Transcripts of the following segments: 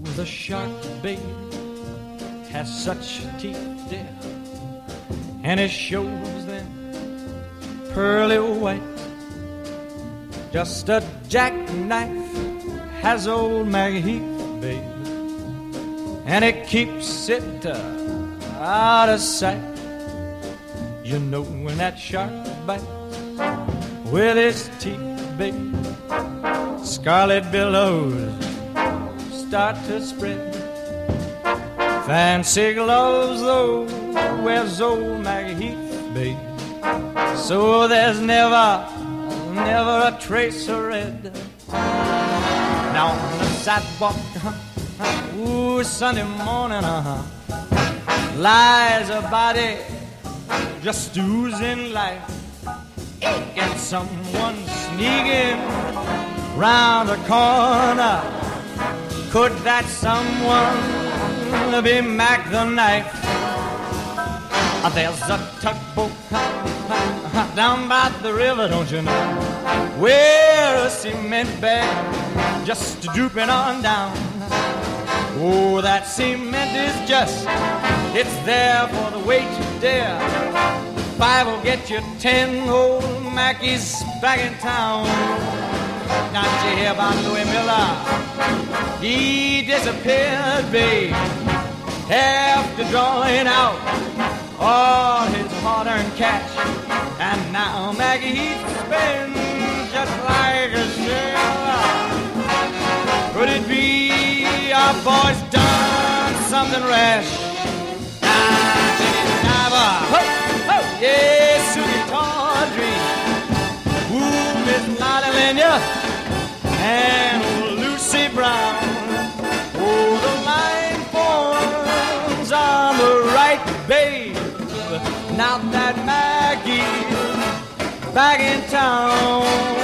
The shark, baby, has such teeth, dear, and it shows them pearly white. Just a jackknife has old Maggie Heath, baby, and it keeps it out of sight. You know when that shark bites with his teeth, baby, scarlet billows start to spread. Fancy gloves, though, wears old Maggie Heath, baby, so there's never a trace of red. Now on the sidewalk, ooh, Sunday morning, lies a body just oozing life. And someone sneaking round the corner. Could that someone be Mac the Knife? There's a tugboat down by the river, don't you know, where a cement bag just drooping on down. Oh, that cement is just, it's there for the weight to dare. 5 will get you 10 old Mackies back in town. Now did you hear about Louis Miller? He disappeared, babe, after drawing out all his hard-earned cash. And now Maggie Heath spins just like a sailor. Could it be our boy's done something rash? Yes, Susie Tawdry, ooh, Miss Lottie Lenya, and old Lucy Brown. Oh, the line forms on the right, babe. Now that Maggie's back in town.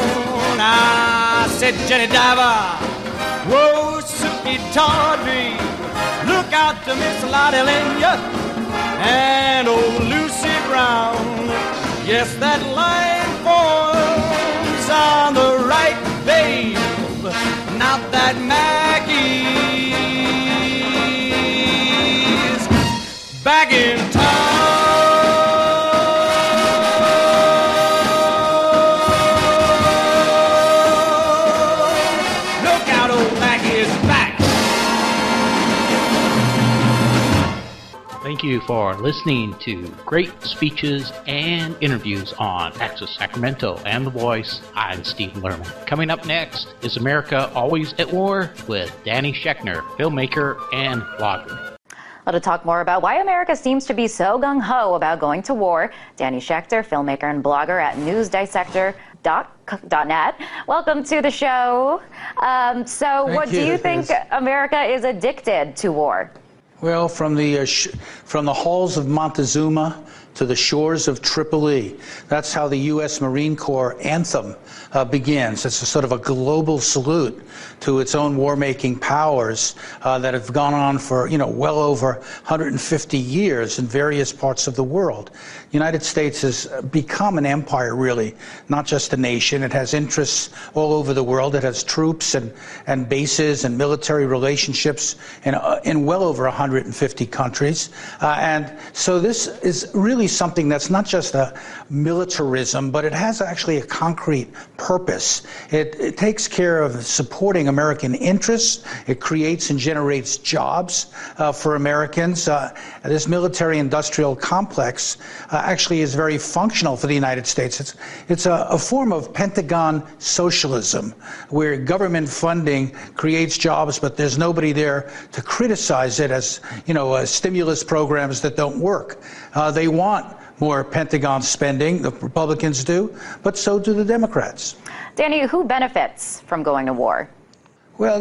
I said, Jenny Diver, whoa, Susie Tawdry, look out to Miss Lottie Lenya and old Lucy Brown. Yes, that line forms on the right, babe. Not that Maggie's back in town. Look out, old Maggie is back. Thank you for listening to great speeches and interviews on Access Sacramento and The Voice. I'm Stephen Lerman. Coming up next is America Always at War with Danny Schechter, filmmaker and blogger. Well, to talk more about why America seems to be so gung-ho about going to war, Danny Schechter, filmmaker and blogger at newsdissector.net. Welcome to the show. What do you think America is addicted to war? Well, from the halls of Montezuma to the shores of Tripoli, that's how the U.S. Marine Corps anthem begins. It's a sort of a global salute to its own war-making powers that have gone on for, well over 150 years in various parts of the world. The United States has become an empire, really, not just a nation. It has interests all over the world. It has troops and bases and military relationships in well over 150 countries. And so this is really something that's not just a militarism, but it has actually a concrete purpose. It takes care of supporting American interests. It creates and generates jobs for Americans. This military-industrial complex actually is very functional for the United States. It's a form of Pentagon socialism, where government funding creates jobs, but there's nobody there to criticize it as, stimulus programs that don't work. They want more Pentagon spending, the Republicans do, but so do the Democrats. Danny, who benefits from going to war? Well,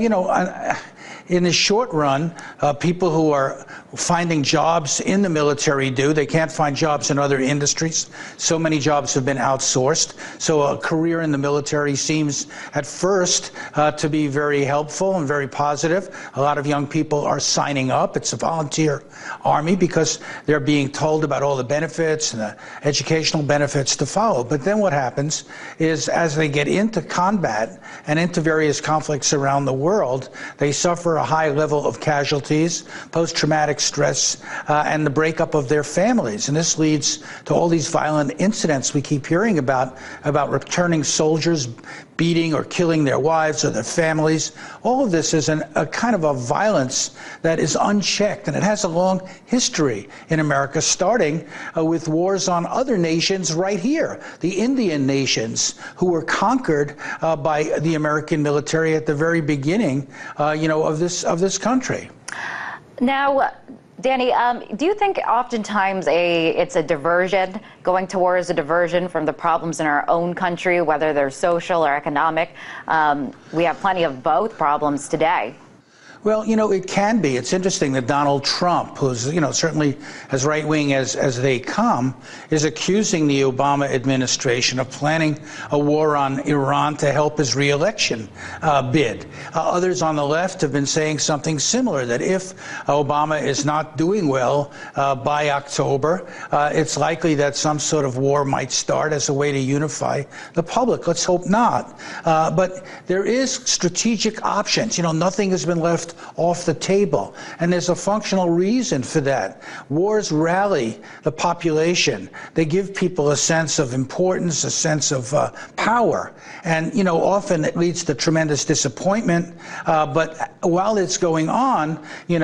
in the short run, people who are finding jobs in the military do. They can't find jobs in other industries. So many jobs have been outsourced. So a career in the military seems at first to be very helpful and very positive. A lot of young people are signing up. It's a volunteer army because they're being told about all the benefits and the educational benefits to follow. But then what happens is as they get into combat and into various conflicts around around the world, they suffer a high level of casualties, post-traumatic stress, and the breakup of their families. And this leads to all these violent incidents we keep hearing about returning soldiers beating or killing their wives or their families. All of this is a kind of a violence that is unchecked, and it has a long history in America, starting with wars on other nations right here, the Indian nations, who were conquered by the American military at the very beginning, of this country. Now, Danny, do you think oftentimes it's a diversion, going to war is a diversion from the problems in our own country, whether they're social or economic? We have plenty of both problems today. Well, it can be. It's interesting that Donald Trump, who's, certainly as right-wing as they come, is accusing the Obama administration of planning a war on Iran to help his re-election bid. Others on the left have been saying something similar, that if Obama is not doing well by October, it's likely that some sort of war might start as a way to unify the public. Let's hope not. But there is strategic options. Nothing has been left off the table. And there's a functional reason for that. Wars rally the population. They give people a sense of importance, a sense of power. And, often it leads to tremendous disappointment. But while it's going on,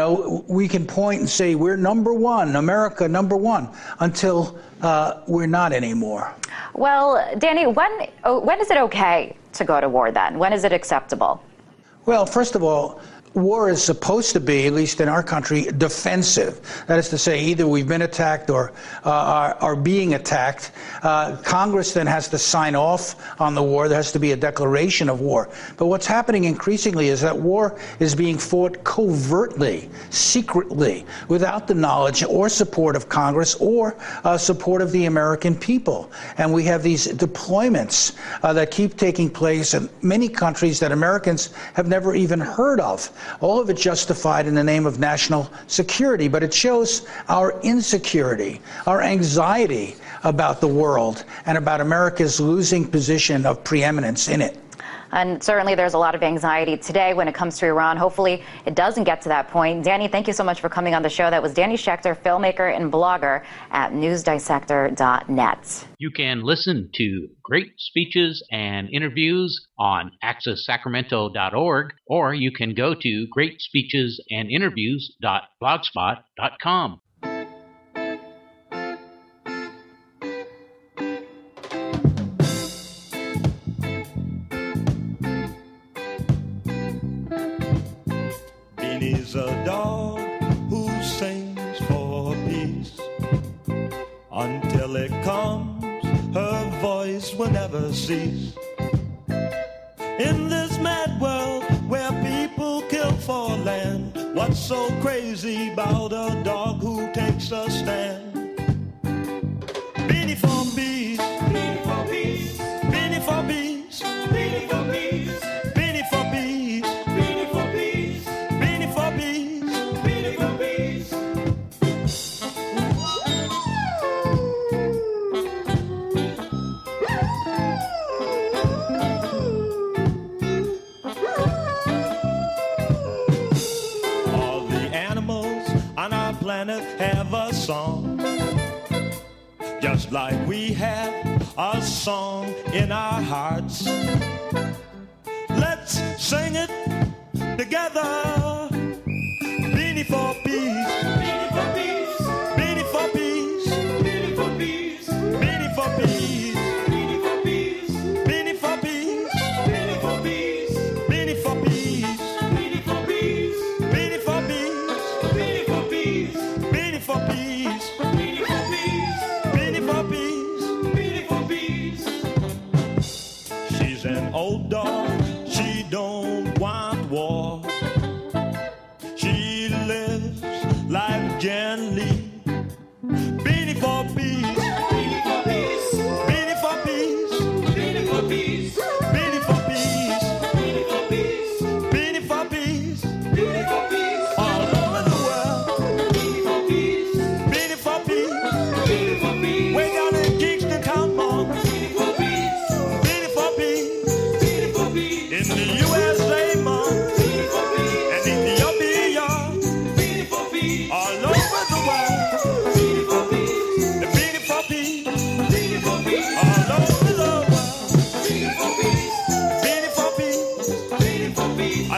we can point and say, we're number one, America number one, until we're not anymore. Well, Danny, when is it okay to go to war then? When is it acceptable? Well, first of all, war is supposed to be, at least in our country, defensive. That is to say, either we've been attacked or are being attacked. Congress then has to sign off on the war. There has to be a declaration of war. But what's happening increasingly is that war is being fought covertly, secretly, without the knowledge or support of Congress or support of the American people. And we have these deployments that keep taking place in many countries that Americans have never even heard of. All of it justified in the name of national security, but it shows our insecurity, our anxiety about the world and about America's losing position of preeminence in it. And certainly there's a lot of anxiety today when it comes to Iran. Hopefully it doesn't get to that point. Danny, thank you so much for coming on the show. That was Danny Schechter, filmmaker and blogger at newsdissector.net. You can listen to great speeches and interviews on accesssacramento.org, or you can go to greatspeechesandinterviews.blogspot.com. Is a dog who sings for peace. Until it comes, her voice will never cease. In this mad world where people kill for land, what's so crazy about a dog who takes a stand? Beanie for peace, beanie for peace, beanie for peace, beanie for peace, beanie for peace, beanie for peace. All the animals on our planet have a song, just like we have a song in our hearts. Let's sing it together. Beanie for peace, beanie for peace, beanie for peace, beanie for peace, beanie for peace, beanie for peace, beanie for peace, beanie for peace, beanie for peace, beanie for peace, beanie for peace, beanie for peace, beanie for peace, beanie for peace, beanie for peace, beanie for peace. She's an old dog, she don't want war.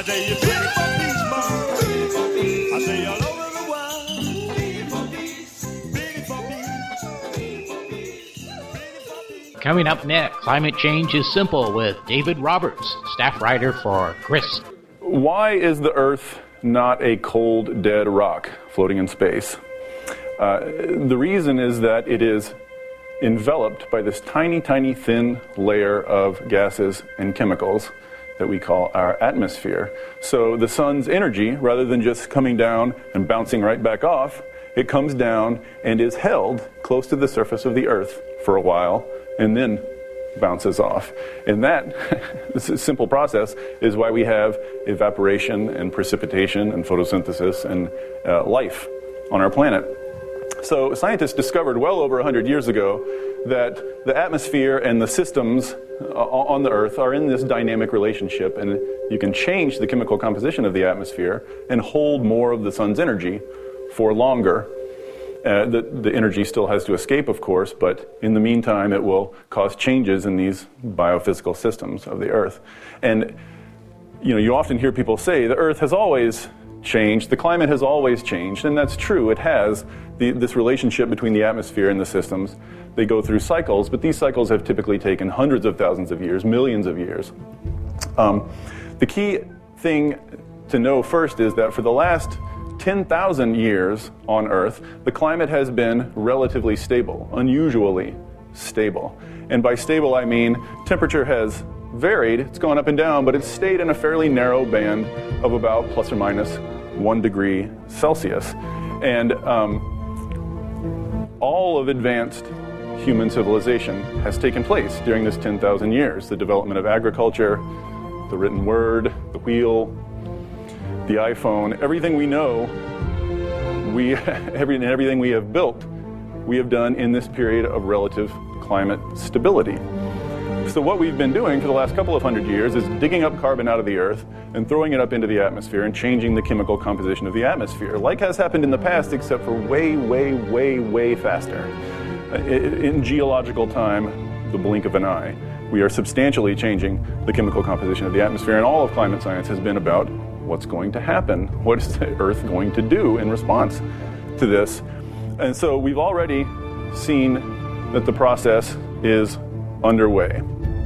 say you're big for peace, Mama. I say all over the world. Big for peace. Big for peace. Big for peace. Big for peace. Coming up next, Climate Change is Simple with David Roberts, staff writer for GRIST. Why is the Earth not a cold, dead rock floating in space? The reason is that it is enveloped by this tiny, tiny, thin layer of gases and chemicals that we call our atmosphere. So the sun's energy, rather than just coming down and bouncing right back off, it comes down and is held close to the surface of the Earth for a while and then bounces off. And that, this is a simple process, is why we have evaporation and precipitation and photosynthesis and life on our planet. So scientists discovered well over 100 years ago that the atmosphere and the systems on the Earth are in this dynamic relationship, and you can change the chemical composition of the atmosphere and hold more of the sun's energy for longer. The energy still has to escape, of course, but in the meantime it will cause changes in these biophysical systems of the Earth. And you often hear people say the Earth has always changed, the climate has always changed, and that's true, it has. This relationship between the atmosphere and the systems, they go through cycles, but these cycles have typically taken hundreds of thousands of years, millions of years. The key thing to know first is that for the last 10,000 years on Earth, the climate has been relatively stable, unusually stable. And by stable, I mean temperature has varied, it's gone up and down, but it's stayed in a fairly narrow band of about plus or minus 1 degree Celsius. And all of advanced human civilization has taken place during this 10,000 years. The development of agriculture, the written word, the wheel, the iPhone, everything we know, everything we have built, we have done in this period of relative climate stability. So what we've been doing for the last couple of hundred years is digging up carbon out of the Earth and throwing it up into the atmosphere and changing the chemical composition of the atmosphere, like has happened in the past, except for way, way, way, way faster. In geological time, the blink of an eye, we are substantially changing the chemical composition of the atmosphere, and all of climate science has been about what's going to happen, what is the Earth going to do in response to this. And so we've already seen that the process is underway.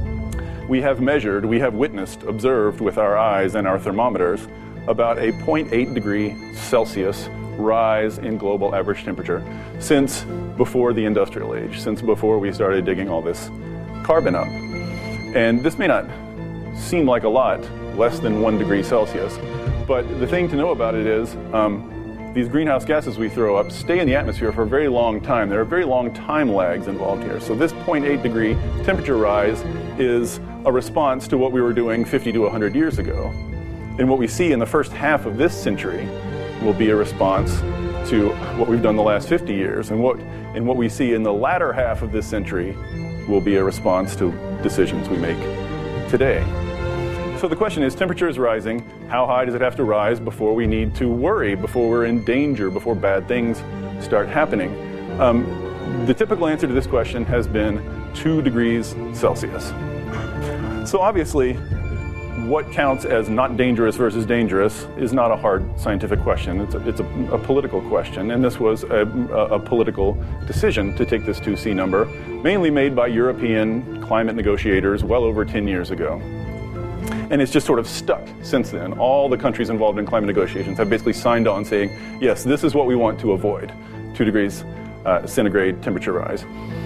We have measured, we have witnessed, observed with our eyes and our thermometers about a 0.8 degree Celsius rise in global average temperature since before the industrial age, since before we started digging all this carbon up. And this may not seem like a lot, less than 1 degree Celsius, but the thing to know about it is these greenhouse gases we throw up stay in the atmosphere for a very long time. There are very long time lags involved here. So this 0.8 degree temperature rise is a response to what we were doing 50 to 100 years ago. And what we see in the first half of this century will be a response to what we've done the last 50 years. And what we see in the latter half of this century will be a response to decisions we make today. So the question is, temperature is rising. How high does it have to rise before we need to worry, before we're in danger, before bad things start happening? The typical answer to this question has been 2 degrees Celsius. So obviously, what counts as not dangerous versus dangerous is not a hard scientific question. It's a political question, and this was a political decision to take this 2C number, mainly made by European climate negotiators well over 10 years ago. And it's just sort of stuck since then. All the countries involved in climate negotiations have basically signed on saying, yes, this is what we want to avoid, 2 degrees centigrade temperature rise.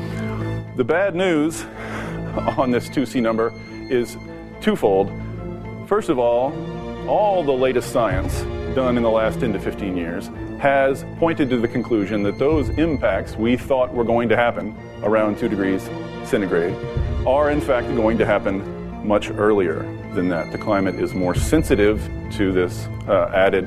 The bad news on this 2C number is twofold. First of all the latest science done in the last 10 to 15 years has pointed to the conclusion that those impacts we thought were going to happen around 2 degrees centigrade are in fact going to happen much earlier than that. The climate is more sensitive to this added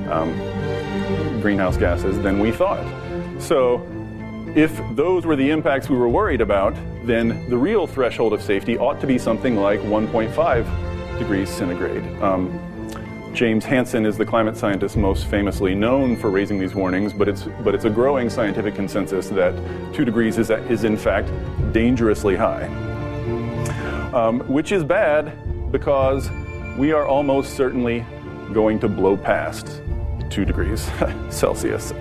greenhouse gases than we thought. So if those were the impacts we were worried about, then the real threshold of safety ought to be something like 1.5 degrees centigrade. James Hansen is the climate scientist most famously known for raising these warnings, but it's a growing scientific consensus that 2 degrees is in fact dangerously high. Which is bad because we are almost certainly going to blow past 2 degrees Celsius.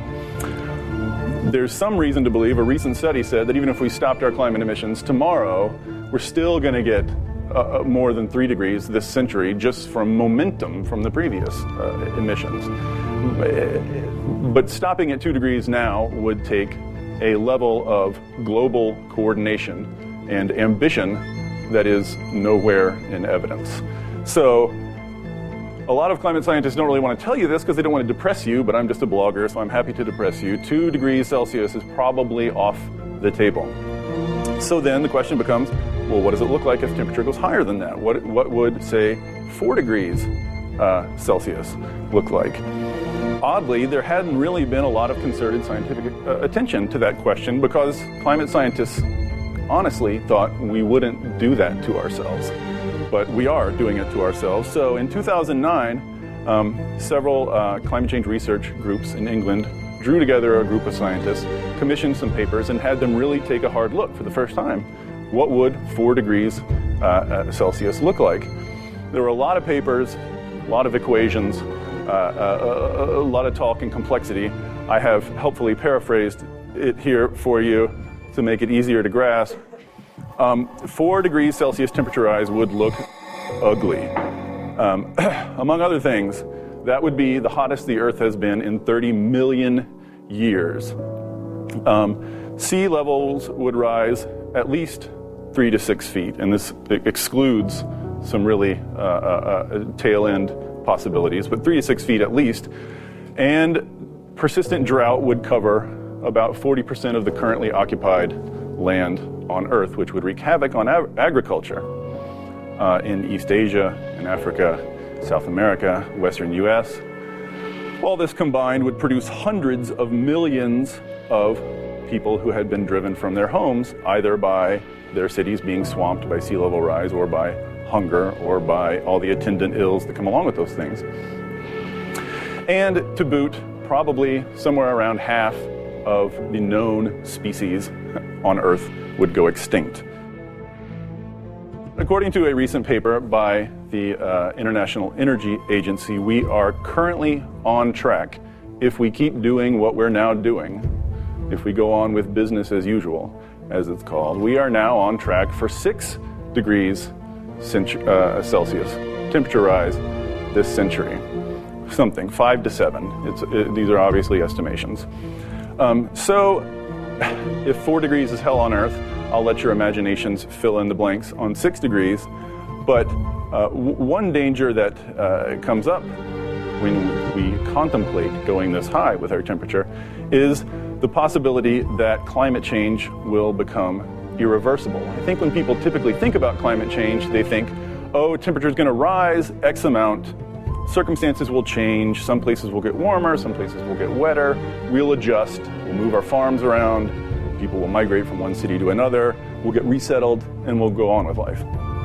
There's some reason to believe, a recent study said that even if we stopped our climate emissions tomorrow, we're still going to get more than 3 degrees this century just from momentum from the previous emissions. But stopping at 2 degrees now would take a level of global coordination and ambition that is nowhere in evidence. So a lot of climate scientists don't really want to tell you this because they don't want to depress you, but I'm just a blogger, so I'm happy to depress you. 2 degrees Celsius is probably off the table. So then the question becomes, well, what does it look like if temperature goes higher than that? What would, say, 4 degrees Celsius look like? Oddly, there hadn't really been a lot of concerted scientific attention to that question because climate scientists honestly thought we wouldn't do that to ourselves. But we are doing it to ourselves. So in 2009, several climate change research groups in England drew together a group of scientists, commissioned some papers, and had them really take a hard look for the first time. What would 4 degrees Celsius look like? There were a lot of papers, a lot of equations, a lot of talk and complexity. I have helpfully paraphrased it here for you to make it easier to grasp. 4 degrees Celsius temperature rise would look ugly. Among other things, that would be the hottest the Earth has been in 30 million years. Sea levels would rise at least 3 to 6 feet, and this excludes some really tail end possibilities, but 3 to 6 feet at least. And persistent drought would cover about 40% of the currently occupied land on Earth, which would wreak havoc on agriculture in East Asia, in Africa, South America, Western US. All this combined would produce hundreds of millions of people who had been driven from their homes, either by their cities being swamped by sea level rise or by hunger or by all the attendant ills that come along with those things. And to boot, probably somewhere around half of the known species on Earth would go extinct. According to a recent paper by the International Energy Agency, we are currently on track, if we keep doing what we're now doing, if we go on with business as usual, as it's called, we are now on track for 6 degrees Celsius temperature rise this century. Something, 5 to 7. These are obviously estimations. So if 4 degrees is hell on Earth, I'll let your imaginations fill in the blanks on 6 degrees. But one danger that comes up when we contemplate going this high with our temperature is the possibility that climate change will become irreversible. I think when people typically think about climate change, they think, oh, temperature is going to rise X amount, circumstances will change, some places will get warmer, some places will get wetter, we'll adjust, we'll move our farms around, people will migrate from one city to another, we'll get resettled, and we'll go on with life.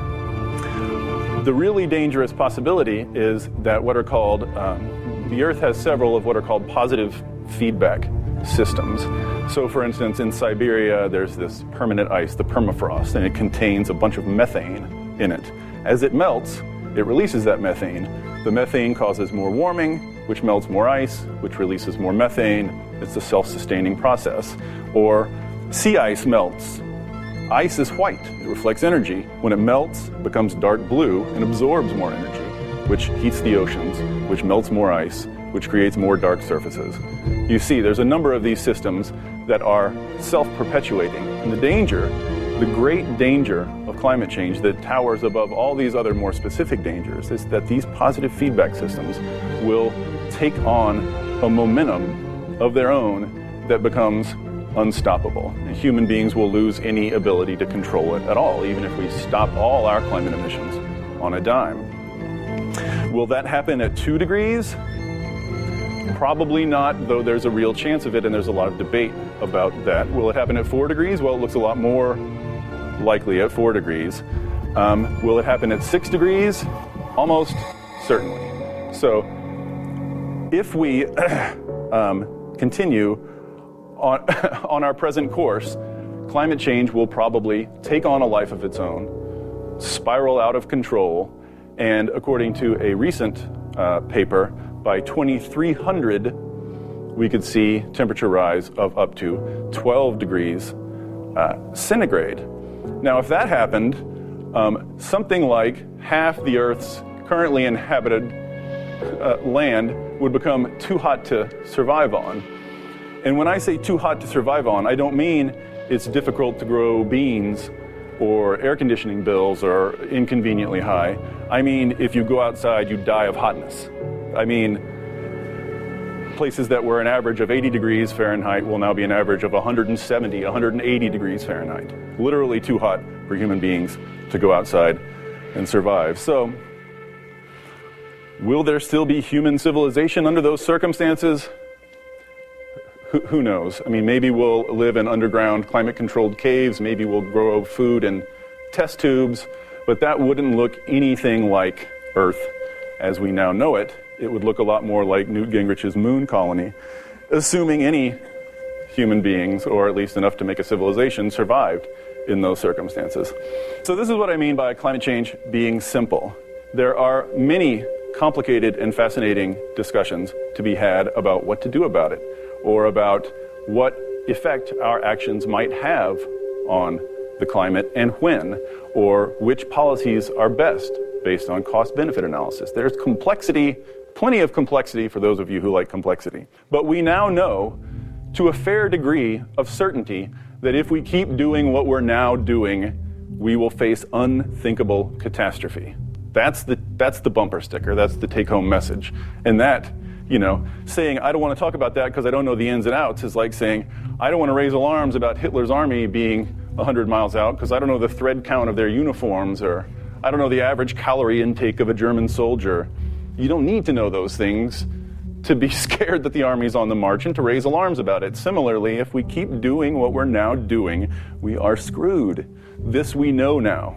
The really dangerous possibility is that what are called, the Earth has several of what are called positive feedback systems. So for instance, in Siberia, there's this permanent ice, the permafrost, and it contains a bunch of methane in it. As it melts, it releases that methane. The methane causes more warming, which melts more ice, which releases more methane. It's a self-sustaining process. Or sea ice melts. Ice is white. It reflects energy. When it melts, it becomes dark blue and absorbs more energy, which heats the oceans, which melts more ice, which creates more dark surfaces. You see, there's a number of these systems that are self-perpetuating. And the danger, the great danger of climate change that towers above all these other more specific dangers is that these positive feedback systems will take on a momentum of their own that becomes unstoppable. And human beings will lose any ability to control it at all, even if we stop all our climate emissions on a dime. Will that happen at 2 degrees? Probably not, though there's a real chance of it, and there's a lot of debate about that. Will it happen at 4 degrees? Well, it looks a lot more likely at 4 degrees. Will it happen at 6 degrees? Almost certainly. So if we continue on our present course, climate change will probably take on a life of its own, spiral out of control, And according to a recent paper, by 2300, we could see temperature rise of up to 12 degrees centigrade. Now, if that happened, something like half the Earth's currently inhabited land would become too hot to survive on. And when I say too hot to survive on, I don't mean it's difficult to grow beans or air conditioning bills are inconveniently high. I mean, if you go outside, you die of hotness. I mean, places that were an average of 80 degrees Fahrenheit will now be an average of 170, 180 degrees Fahrenheit. Literally too hot for human beings to go outside and survive. So, will there still be human civilization under those circumstances? Who knows? I mean, maybe we'll live in underground climate-controlled caves, maybe we'll grow food in test tubes, but that wouldn't look anything like Earth as we now know it. It would look a lot more like Newt Gingrich's moon colony, assuming any human beings, or at least enough to make a civilization, survived in those circumstances. So this is what I mean by climate change being simple. There are many complicated and fascinating discussions to be had about what to do about it, or about what effect our actions might have on the climate and when, or which policies are best based on cost-benefit analysis. There's complexity, plenty of complexity for those of you who like complexity. But we now know to a fair degree of certainty that if we keep doing what we're now doing, we will face unthinkable catastrophe. That's the bumper sticker, that's the take-home message. And that, you know, saying, I don't want to talk about that because I don't know the ins and outs is like saying, I don't want to raise alarms about Hitler's army being 100 miles out because I don't know the thread count of their uniforms, or I don't know the average calorie intake of a German soldier. You don't need to know those things to be scared that the army's on the march and to raise alarms about it. Similarly, if we keep doing what we're now doing, we are screwed. This we know now.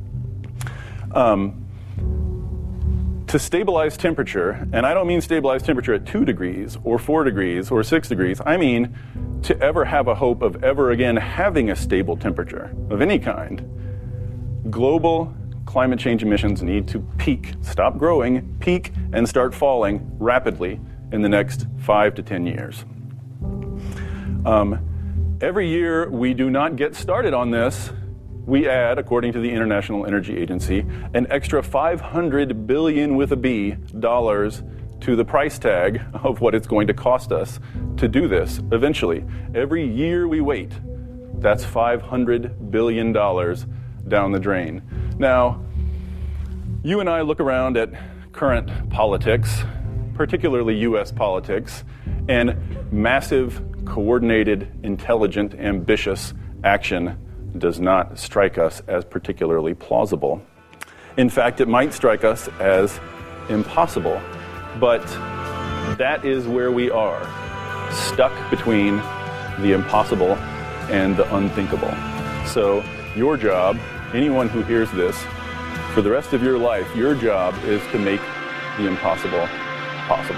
To stabilize temperature, and I don't mean stabilize temperature at 2 degrees or 4 degrees or 6 degrees, I mean to ever have a hope of ever again having a stable temperature of any kind, global climate change emissions need to peak, stop growing, peak, and start falling rapidly in the next 5 to 10 years. Every year we do not get started on this, we add, according to the International Energy Agency, an extra $500 billion with a B dollars to the price tag of what it's going to cost us to do this eventually. Every year we wait, that's $500 billion down the drain. Now, you and I look around at current politics, particularly U.S. politics, and massive, coordinated, intelligent, ambitious action does not strike us as particularly plausible. In fact, it might strike us as impossible, but that is where we are, stuck between the impossible and the unthinkable. So your job, anyone who hears this, for the rest of your life, your job is to make the impossible possible.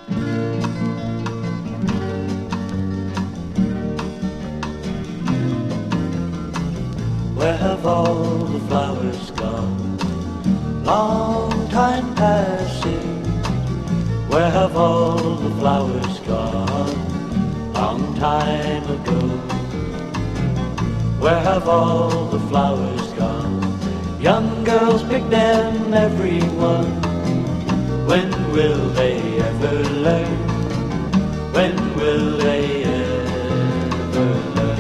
Where have all the flowers gone? Long time passing. Where have all the flowers gone? Long time ago. Where have all the flowers gone? Young girls pick them, everyone. When will they ever learn? When will they ever learn?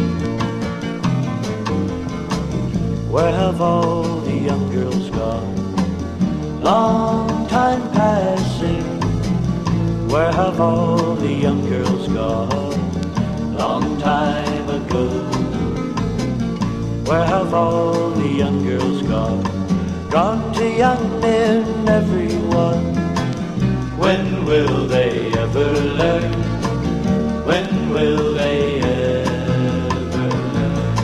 Where have all the young girls gone? Long time passing. Where have all the young girls gone? Long time ago. Where have all the young girls gone? Gone to young men, everyone. When will they ever learn? When will they ever learn?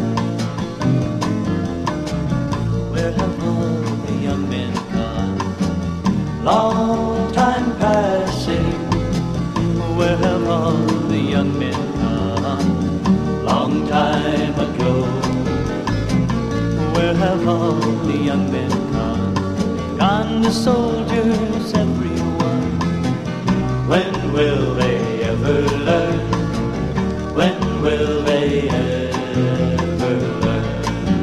Where have all the young men gone? Long time passing. Where have all the young men gone? Long time ago. Where have all the young men gone? the soldiers, everyone. When will they ever learn? When will they ever learn?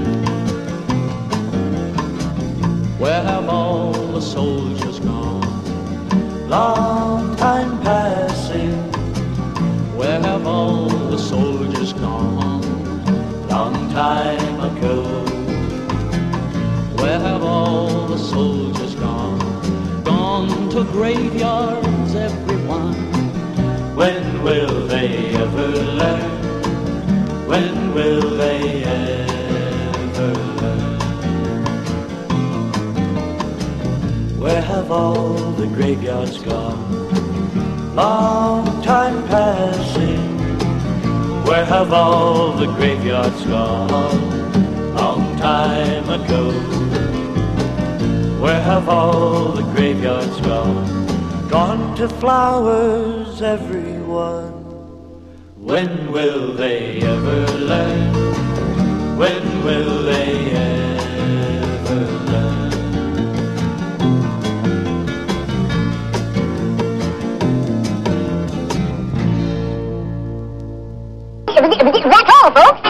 Where have all the soldiers gone? Long time passing. Where have all the soldiers gone? Long time ago. Where have all the soldiers gone? Gone to graveyards, everyone. When will they ever learn? When will they ever learn? Where have all the graveyards gone? Long time passing. Where have all the graveyards gone? Long time ago. Where have all the graveyards gone? Gone to flowers, everyone. When will they ever learn? When will they ever learn? That's all, folks.